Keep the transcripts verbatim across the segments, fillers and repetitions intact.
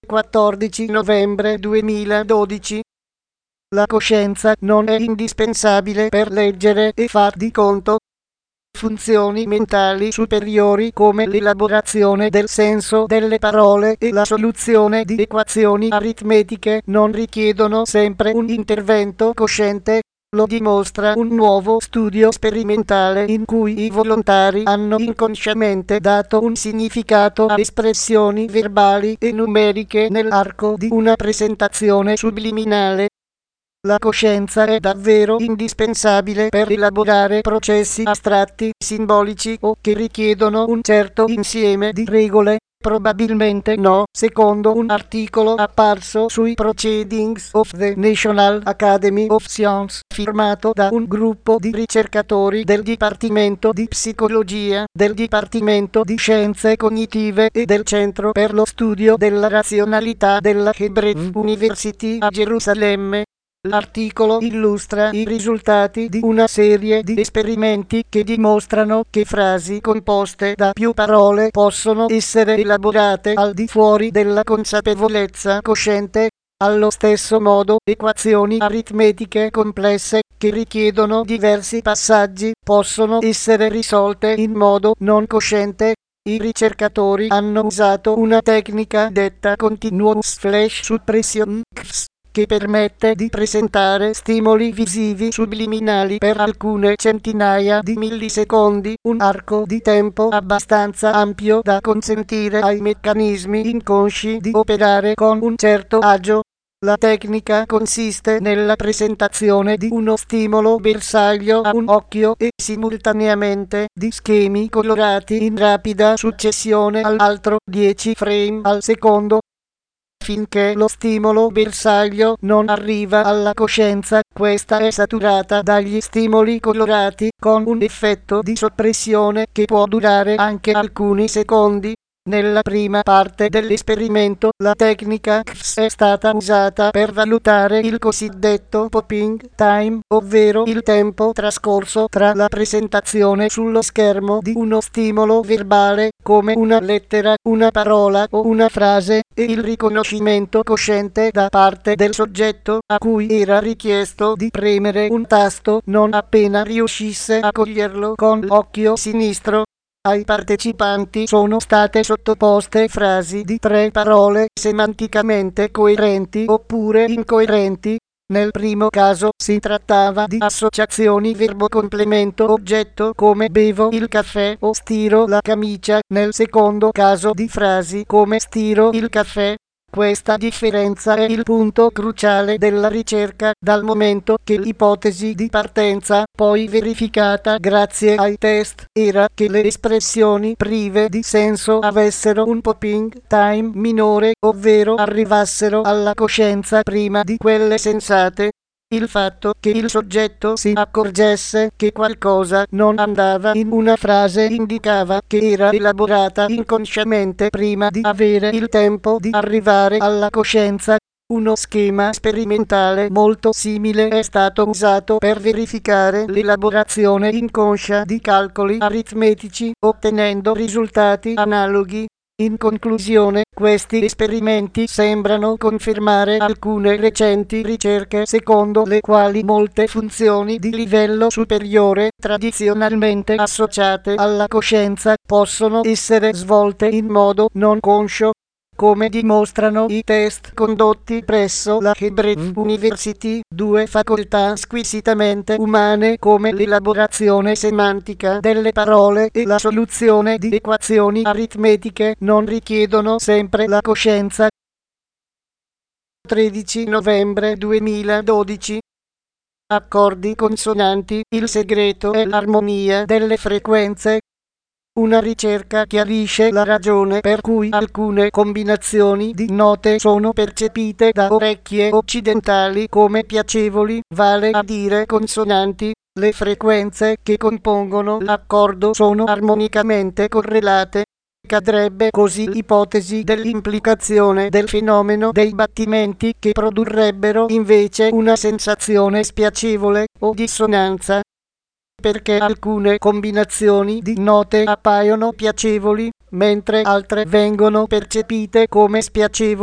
quattordici novembre duemiladodici. La coscienza non è indispensabile per leggere e far di conto. Funzioni mentali superiori come l'elaborazione del senso delle parole e la soluzione di equazioni aritmetiche non richiedono sempre un intervento cosciente. Lo dimostra un nuovo studio sperimentale in cui i volontari hanno inconsciamente dato un significato a espressioni verbali e numeriche nell'arco di una presentazione subliminale. La coscienza è davvero indispensabile per elaborare processi astratti, simbolici o che richiedono un certo insieme di regole? Probabilmente no, secondo un articolo apparso sui Proceedings of the National Academy of Science, firmato da un gruppo di ricercatori del Dipartimento di Psicologia, del Dipartimento di Scienze Cognitive e del Centro per lo Studio della Razionalità della Hebrew University a Gerusalemme. L'articolo illustra i risultati di una serie di esperimenti che dimostrano che frasi composte da più parole possono essere elaborate al di fuori della consapevolezza cosciente. Allo stesso modo, equazioni aritmetiche complesse che richiedono diversi passaggi possono essere risolte in modo non cosciente. I ricercatori hanno usato una tecnica detta Continuous Flash Suppression C F S, che permette di presentare stimoli visivi subliminali per alcune centinaia di millisecondi, un arco di tempo abbastanza ampio da consentire ai meccanismi inconsci di operare con un certo agio. La tecnica consiste nella presentazione di uno stimolo bersaglio a un occhio e simultaneamente di schemi colorati in rapida successione all'altro dieci frame al secondo. Finché lo stimolo bersaglio non arriva alla coscienza, questa è saturata dagli stimoli colorati, con un effetto di soppressione che può durare anche alcuni secondi. Nella prima parte dell'esperimento, la tecnica C F S è stata usata per valutare il cosiddetto popping time, ovvero il tempo trascorso tra la presentazione sullo schermo di uno stimolo verbale, come una lettera, una parola o una frase, e il riconoscimento cosciente da parte del soggetto a cui era richiesto di premere un tasto non appena riuscisse a coglierlo con l'occhio sinistro. Ai partecipanti sono state sottoposte frasi di tre parole semanticamente coerenti oppure incoerenti. Nel primo caso si trattava di associazioni verbo-complemento-oggetto come bevo il caffè o stiro la camicia, nel secondo caso di frasi come stiro il caffè. Questa differenza è il punto cruciale della ricerca, dal momento che l'ipotesi di partenza, poi verificata grazie ai test, era che le espressioni prive di senso avessero un popping time minore, ovvero arrivassero alla coscienza prima di quelle sensate. Il fatto che il soggetto si accorgesse che qualcosa non andava in una frase indicava che era elaborata inconsciamente prima di avere il tempo di arrivare alla coscienza. Uno schema sperimentale molto simile è stato usato per verificare l'elaborazione inconscia di calcoli aritmetici, ottenendo risultati analoghi. In conclusione, questi esperimenti sembrano confermare alcune recenti ricerche secondo le quali molte funzioni di livello superiore, tradizionalmente associate alla coscienza, possono essere svolte in modo non conscio, come dimostrano i test condotti presso la Hebrew University, due facoltà squisitamente umane come l'elaborazione semantica delle parole e la soluzione di equazioni aritmetiche non richiedono sempre la coscienza. tredici novembre duemiladodici. Accordi consonanti, il segreto è l'armonia delle frequenze. Una ricerca chiarisce la ragione per cui alcune combinazioni di note sono percepite da orecchie occidentali come piacevoli, vale a dire consonanti. Le frequenze che compongono l'accordo sono armonicamente correlate. Cadrebbe così l'ipotesi dell'implicazione del fenomeno dei battimenti che produrrebbero invece una sensazione spiacevole o dissonanza. Perché alcune combinazioni di note appaiono piacevoli, mentre altre vengono percepite come spiacevoli.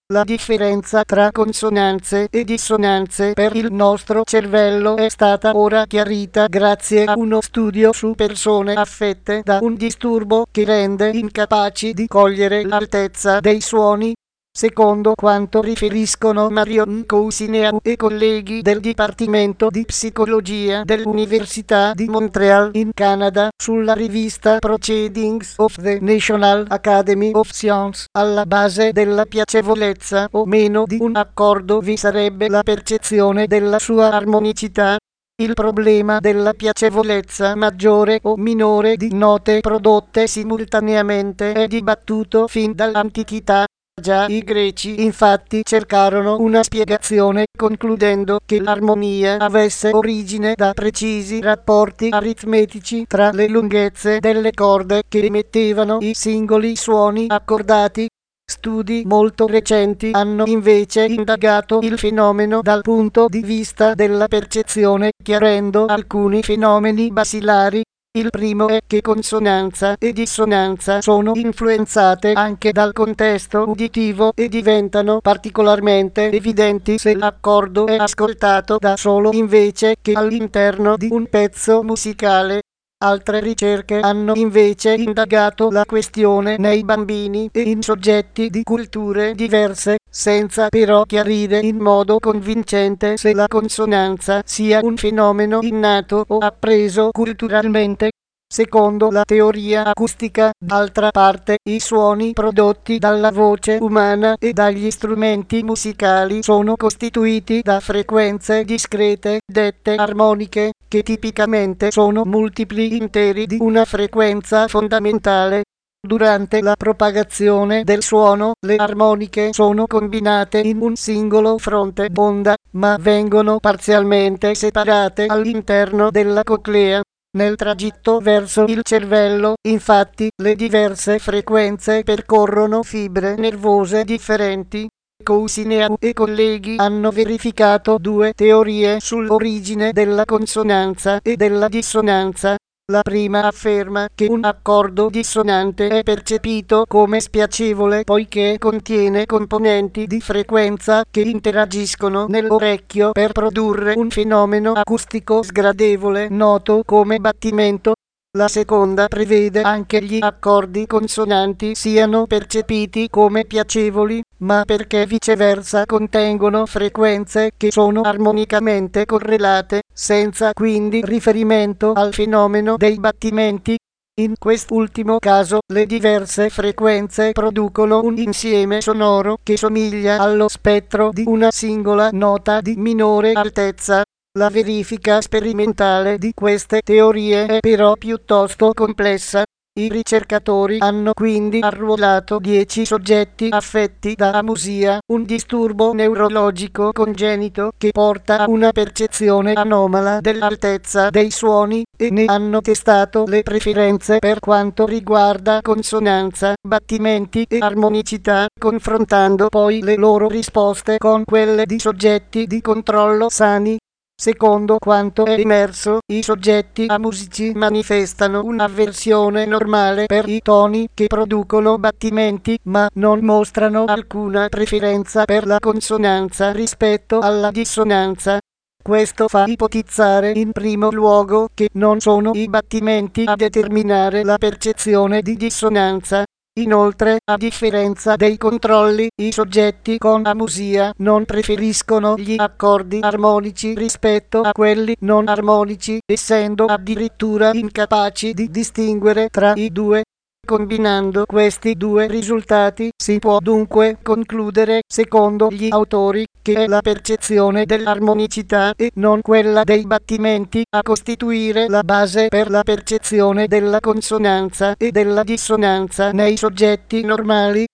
La differenza tra consonanze e dissonanze per il nostro cervello è stata ora chiarita grazie a uno studio su persone affette da un disturbo che rende incapaci di cogliere l'altezza dei suoni. Secondo quanto riferiscono Marion Cousineau e colleghi del Dipartimento di Psicologia dell'Università di Montreal in Canada, sulla rivista Proceedings of the National Academy of Science, alla base della piacevolezza o meno di un accordo vi sarebbe la percezione della sua armonicità. Il problema della piacevolezza maggiore o minore di note prodotte simultaneamente è dibattuto fin dall'antichità. Già i greci infatti cercarono una spiegazione concludendo che l'armonia avesse origine da precisi rapporti aritmetici tra le lunghezze delle corde che emettevano i singoli suoni accordati. Studi molto recenti hanno invece indagato il fenomeno dal punto di vista della percezione, chiarendo alcuni fenomeni basilari. Il primo è che consonanza e dissonanza sono influenzate anche dal contesto uditivo e diventano particolarmente evidenti se l'accordo è ascoltato da solo invece che all'interno di un pezzo musicale. Altre ricerche hanno invece indagato la questione nei bambini e in soggetti di culture diverse, senza però chiarire in modo convincente se la consonanza sia un fenomeno innato o appreso culturalmente. Secondo la teoria acustica, d'altra parte, i suoni prodotti dalla voce umana e dagli strumenti musicali sono costituiti da frequenze discrete, dette armoniche, che tipicamente sono multipli interi di una frequenza fondamentale. Durante la propagazione del suono, le armoniche sono combinate in un singolo fronte d'onda, ma vengono parzialmente separate all'interno della coclea. Nel tragitto verso il cervello, infatti, le diverse frequenze percorrono fibre nervose differenti. Cousineau e colleghi hanno verificato due teorie sull'origine della consonanza e della dissonanza. La prima afferma che un accordo dissonante è percepito come spiacevole poiché contiene componenti di frequenza che interagiscono nell'orecchio per produrre un fenomeno acustico sgradevole noto come battimento. La seconda prevede anche gli accordi consonanti siano percepiti come piacevoli, ma perché viceversa contengono frequenze che sono armonicamente correlate, senza quindi riferimento al fenomeno dei battimenti. In quest'ultimo caso, le diverse frequenze producono un insieme sonoro che somiglia allo spettro di una singola nota di minore altezza. La verifica sperimentale di queste teorie è però piuttosto complessa. I ricercatori hanno quindi arruolato dieci soggetti affetti da amusia, un disturbo neurologico congenito che porta a una percezione anomala dell'altezza dei suoni, e ne hanno testato le preferenze per quanto riguarda consonanza, battimenti e armonicità, confrontando poi le loro risposte con quelle di soggetti di controllo sani. Secondo quanto è emerso, i soggetti amusici manifestano un'avversione normale per i toni che producono battimenti, ma non mostrano alcuna preferenza per la consonanza rispetto alla dissonanza. Questo fa ipotizzare in primo luogo che non sono i battimenti a determinare la percezione di dissonanza. Inoltre, a differenza dei controlli, i soggetti con amusia non preferiscono gli accordi armonici rispetto a quelli non armonici, essendo addirittura incapaci di distinguere tra i due. Combinando questi due risultati, si può dunque concludere, secondo gli autori, che è la percezione dell'armonicità e non quella dei battimenti a costituire la base per la percezione della consonanza e della dissonanza nei soggetti normali.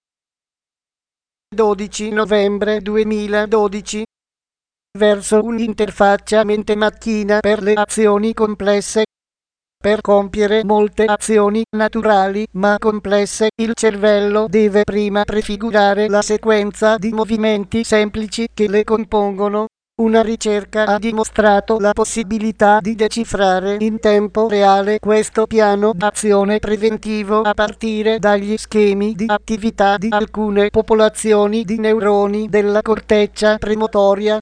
dodici novembre duemiladodici. Verso un'interfaccia mente-macchina per le azioni complesse. Per compiere molte azioni naturali ma complesse, il cervello deve prima prefigurare la sequenza di movimenti semplici che le compongono. Una ricerca ha dimostrato la possibilità di decifrare in tempo reale questo piano d'azione preventivo a partire dagli schemi di attività di alcune popolazioni di neuroni della corteccia premotoria.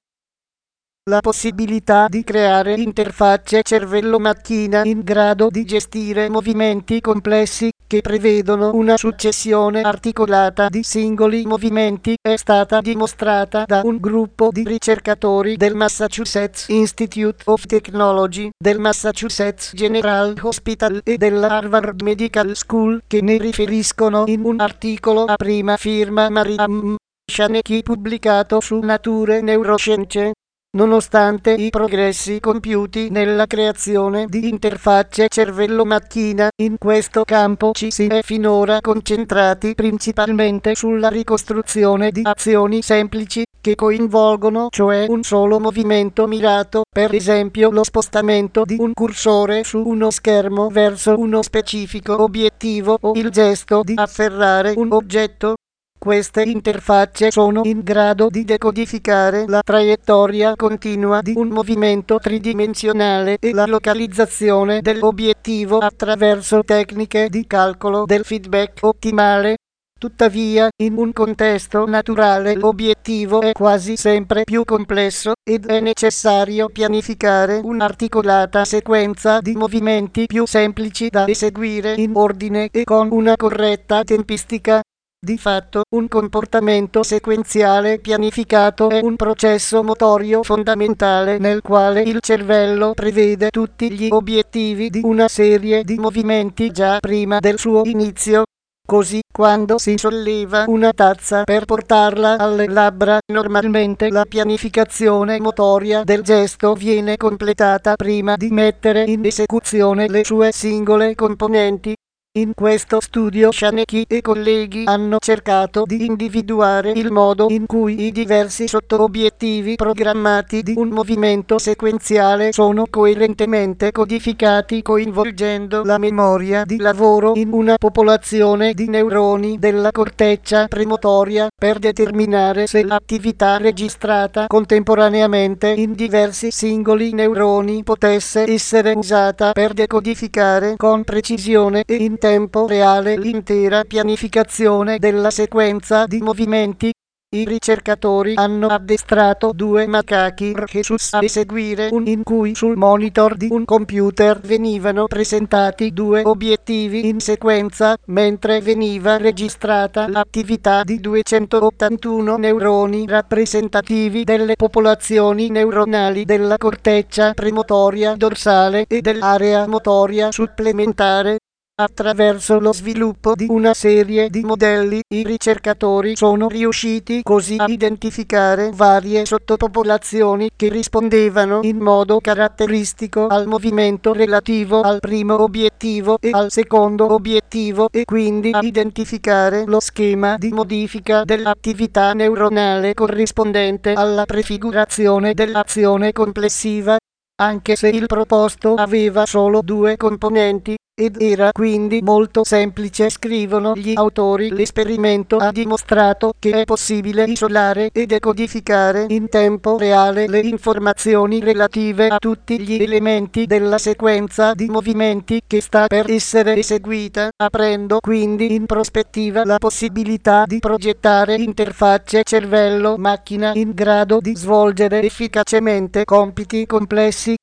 La possibilità di creare interfacce cervello-macchina in grado di gestire movimenti complessi che prevedono una successione articolata di singoli movimenti è stata dimostrata da un gruppo di ricercatori del Massachusetts Institute of Technology, del Massachusetts General Hospital e della Harvard Medical School, che ne riferiscono in un articolo a prima firma Mariam Shanecki pubblicato su Nature Neuroscience. Nonostante i progressi compiuti nella creazione di interfacce cervello-macchina, in questo campo ci si è finora concentrati principalmente sulla ricostruzione di azioni semplici che coinvolgono cioè un solo movimento mirato, per esempio lo spostamento di un cursore su uno schermo verso uno specifico obiettivo o il gesto di afferrare un oggetto. Queste interfacce sono in grado di decodificare la traiettoria continua di un movimento tridimensionale e la localizzazione dell'obiettivo attraverso tecniche di calcolo del feedback ottimale. Tuttavia, in un contesto naturale l'obiettivo è quasi sempre più complesso ed è necessario pianificare un'articolata sequenza di movimenti più semplici da eseguire in ordine e con una corretta tempistica. Di fatto, un comportamento sequenziale pianificato è un processo motorio fondamentale nel quale il cervello prevede tutti gli obiettivi di una serie di movimenti già prima del suo inizio. Così, quando si solleva una tazza per portarla alle labbra, normalmente la pianificazione motoria del gesto viene completata prima di mettere in esecuzione le sue singole componenti. In questo studio Shanecki e colleghi hanno cercato di individuare il modo in cui i diversi sottoobiettivi programmati di un movimento sequenziale sono coerentemente codificati coinvolgendo la memoria di lavoro in una popolazione di neuroni della corteccia premotoria per determinare se l'attività registrata contemporaneamente in diversi singoli neuroni potesse essere usata per decodificare con precisione e in tempo reale l'intera pianificazione della sequenza di movimenti. I ricercatori hanno addestrato due macachi rhesus a eseguire un in cui sul monitor di un computer venivano presentati due obiettivi in sequenza, mentre veniva registrata l'attività di duecentottantuno neuroni rappresentativi delle popolazioni neuronali della corteccia premotoria dorsale e dell'area motoria supplementare. Attraverso lo sviluppo di una serie di modelli, i ricercatori sono riusciti così a identificare varie sottopopolazioni che rispondevano in modo caratteristico al movimento relativo al primo obiettivo e al secondo obiettivo e quindi a identificare lo schema di modifica dell'attività neuronale corrispondente alla prefigurazione dell'azione complessiva. Anche se il proposto aveva solo due componenti, ed era quindi molto semplice, scrivono gli autori, l'esperimento ha dimostrato che è possibile isolare e decodificare in tempo reale le informazioni relative a tutti gli elementi della sequenza di movimenti che sta per essere eseguita, aprendo quindi in prospettiva la possibilità di progettare interfacce cervello-macchina in grado di svolgere efficacemente compiti complessi.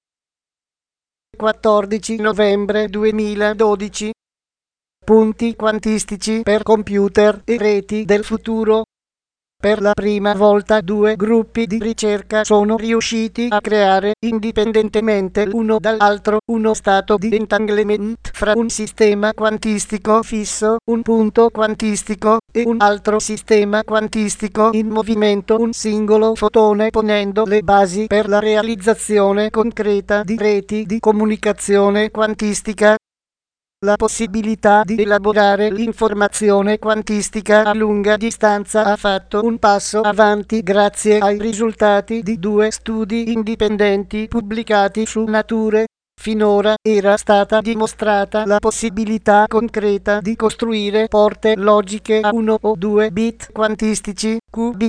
quattordici novembre duemiladodici. Punti quantistici per computer e reti del futuro. Per la prima volta due gruppi di ricerca sono riusciti a creare, indipendentemente l'uno dall'altro, uno stato di entanglement fra un sistema quantistico fisso, un punto quantistico, e un altro sistema quantistico in movimento, un singolo fotone, ponendo le basi per la realizzazione concreta di reti di comunicazione quantistica. La possibilità di elaborare l'informazione quantistica a lunga distanza ha fatto un passo avanti grazie ai risultati di due studi indipendenti pubblicati su Nature. Finora era stata dimostrata la possibilità concreta di costruire porte logiche a uno o due bit quantistici, qubit.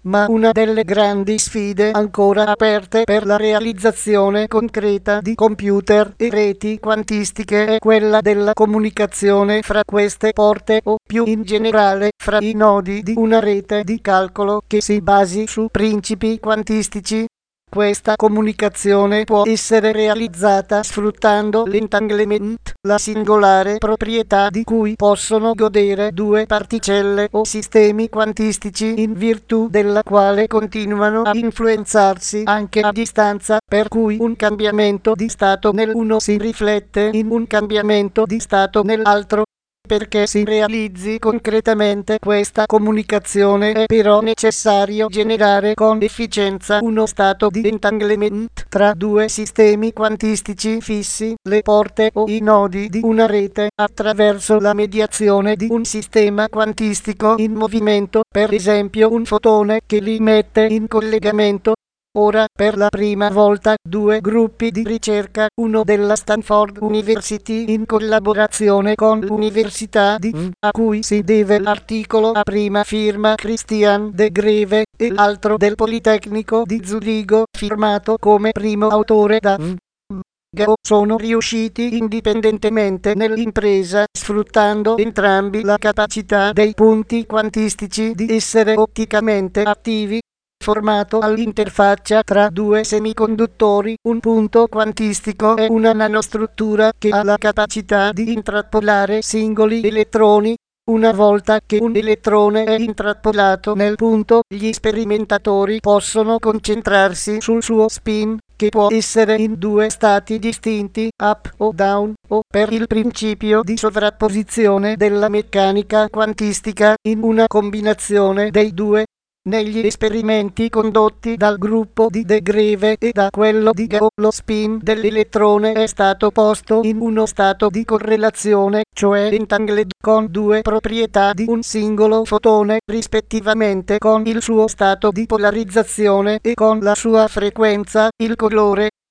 ma una delle grandi sfide ancora aperte per la realizzazione concreta di computer e reti quantistiche è quella della comunicazione fra queste porte o, più in generale, fra i nodi di una rete di calcolo che si basi su principi quantistici. Questa comunicazione può essere realizzata sfruttando l'entanglement, la singolare proprietà di cui possono godere due particelle o sistemi quantistici in virtù della quale continuano a influenzarsi anche a distanza, per cui un cambiamento di stato nell'uno si riflette in un cambiamento di stato nell'altro. Perché si realizzi concretamente questa comunicazione è però necessario generare con efficienza uno stato di entanglement tra due sistemi quantistici fissi, le porte o i nodi di una rete, attraverso la mediazione di un sistema quantistico in movimento, per esempio un fotone che li mette in collegamento. Ora, per la prima volta, due gruppi di ricerca, uno della Stanford University in collaborazione con l'Università di V, a cui si deve l'articolo a prima firma Christian de Greve, e l'altro del Politecnico di Zurigo, firmato come primo autore da V. sono riusciti indipendentemente nell'impresa, sfruttando entrambi la capacità dei punti quantistici di essere otticamente attivi, formato all'interfaccia tra due semiconduttori. Un punto quantistico è una nanostruttura che ha la capacità di intrappolare singoli elettroni. Una volta che un elettrone è intrappolato nel punto, gli sperimentatori possono concentrarsi sul suo spin, che può essere in due stati distinti, up o down, o, per il principio di sovrapposizione della meccanica quantistica, in una combinazione dei due. Negli esperimenti condotti dal gruppo di De Greve e da quello di Gao, lo spin dell'elettrone è stato posto in uno stato di correlazione, cioè entangled, con due proprietà di un singolo fotone, rispettivamente con il suo stato di polarizzazione e con la sua frequenza, il colore.